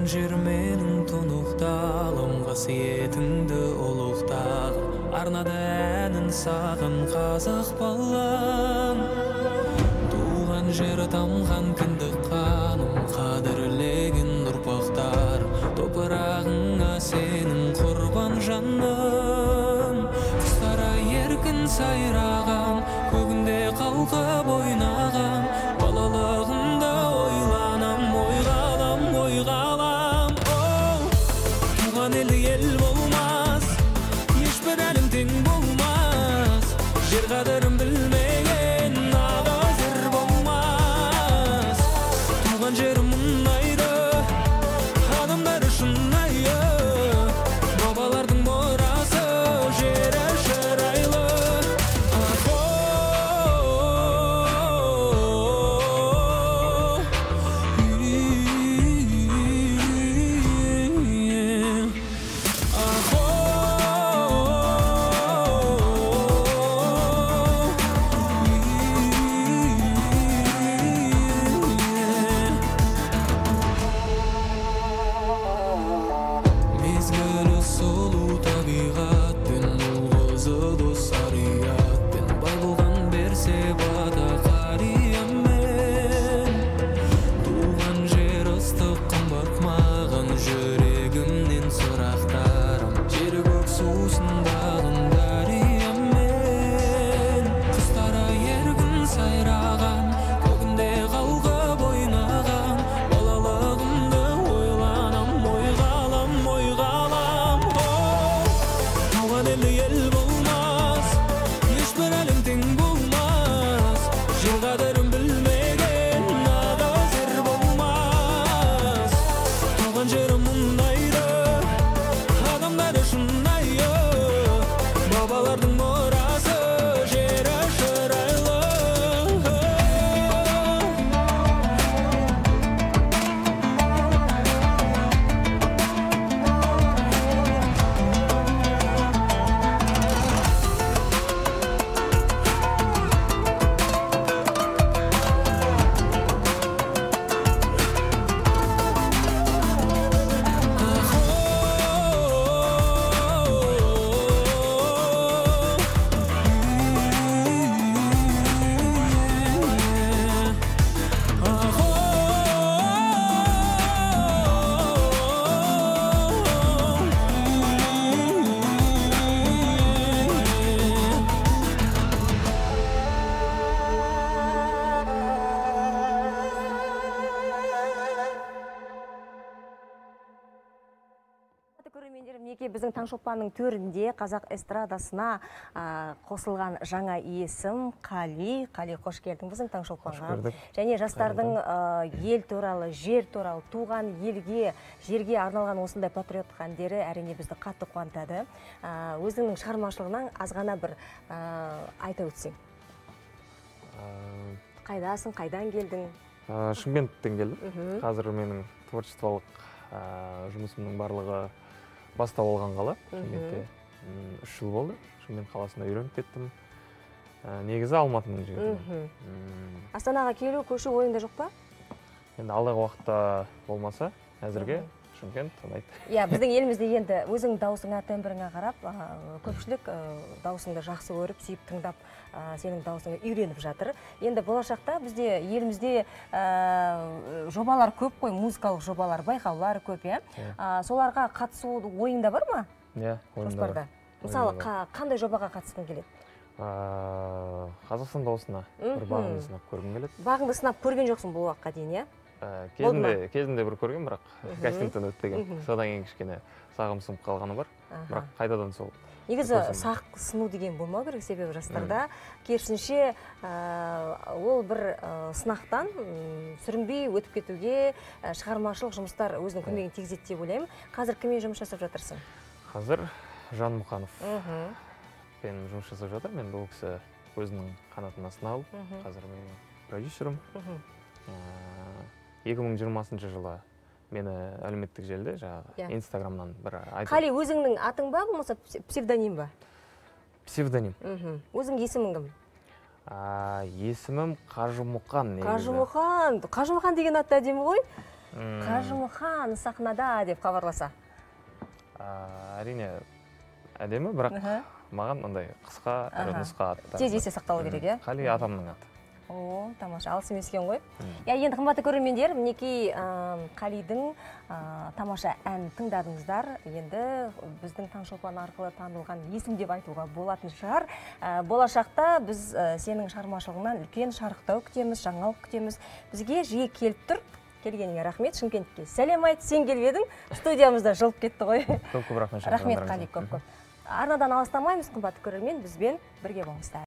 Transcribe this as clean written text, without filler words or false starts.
жер менің тұнықталым, қасиетіңді ұлықтағым, арнады әнін сағын қазақ балам. Туған жер тамған кіндік қаным, қадірлеген ұрпақтар, топырағыңа сенің құрбан жаным. Құстара еркін сайраған, көгінде қалқып ойнаған, балалығымда ойланам, ойғалам, ойғалам. Туған ел ел болмас, ешбір әлім тең болмас, жер қадірін білмеген аға зер болмас. Туған жерім мұнайды, адамдар шынайы, бабалардың мұрасы жері шырайлы. Мезгілі сұлу табиғатпен, ұл-қызы дос ариатпен, бай болған берсе бата қариямен. Туған жер ыстық қымбат маған, жүрегімнен сұрақтарым, жер көк сусындағын дариямен. Құстара еркін сайраған, көгінде қалқып ойнаған, балалығымды ойланам, ойғалам, ойғалам. Туған ел ел болмас, ешбір әлім тең болмас, жер қадірін білмеген аға зер болмас. Туған жерім мұндайды, адамдары шынайы, бабалардың мұрасы жері шырайлы. Көрермендерім, неке біздің Таңшолпанның төрінде қазақ эстрадасына қосылған жаңа есім Қали. Қали, қош келдің біздің Таңшолпанға. Және жастардың ел туралы, жер туралы, туған елге, жерге арналған осындай патриоттық әндері әрине бізді қатты қуантады. Өзіңнің шығармашылығынан азғана бір айта өтсең. Қайдасың, қайдан келдің? Шымкенттен келдім. Қазір менің творчестволық жұмысымның барлығы бастау алған қала. Шымкентте 3 жыл болды. Шымкент қаласында үйреніп кеттім. Негізі Алматының жігітімін. Астанаға келу, көшу ойыңда жоқ па? Енді алдағы уақытта болмаса, әзірге Шымкент ұнайды. Біздің елімізде енді өзің дауысыңа, тембріңе қарап, көпшілік дауысыңды жақсы көріп, сүйіп тыңдап, сенің дауысыңа үйреніп жатыр. Енді болашақта бізде елімізде жобалар көп қой, музыкалық жобалар, байқаулар көп, соларға қатысу ойыңда бар ма? Ойымда бар. Мысалы, қандай жобаға қатысқың келеді? Қазақстан дауысына бір бағыңды сынап көргім келеді. Бағыңды сынап көрген жоқсың бұл уақытқа дейін, Кезінде бір көрген, бірақ кастингтен өтпеген. Содан кейін кішкене сағым сынып қалғаны бар, бірақ қайтадан сол. Негізі сақ сыну деген болмау керек, себебі жастарда керісінше ол бір сынақтан сүрінбей өтіп кетуге, шығармашылық жұмыстар өзінің көмегін тигізеді деп ойлаймын. Қазір кіммен жұмыс жасап жатырсың? Қазір Жан Мұқанов пен жұмыс жасап жатыр. Мен бұл кісі өзінің қанатына сынау, қазір менің продюсерім. 2020 жылы мені әлеуметтік желіде, Инстаграмнан бір айтып. Қали, өзіңнің атың ба, болмаса псевдоним ба? Псевдоним. Өзің есімің кім? Есімім Қажымұқан. Қажымұқан деген атты әдемі ғой. Қажымұқан сахнада деп хабарласа. Әрине әдемі, бірақ маған андай қысқа нұсқа аты. Тез есте сақталу керек, иә? Қали атамның аты. О, тамаша, алыс емес екен ғой. Енді қымбатты көрермендер, мінекей Қалидің тамаша ән тыңдадыңыздар. Енді біздің Таңшолпан арқылы танылған есім деп айтуға болатын шығар. Болашақта біз сенің шығармашылығыңнан үлкен шарықтау күтеміз, жаңалық күтеміз. Бізге жиі келіп тұр. Келгеніңе рахмет. Шымкентке сәлем айт. Сен келіп едің, студиямызда жылып кетті ғой. Көп рахмет. Рахмет, Қали, көп. Арнадан алыстамаймыз, қымбатты көрермен, бізбен бірге болыңыздар.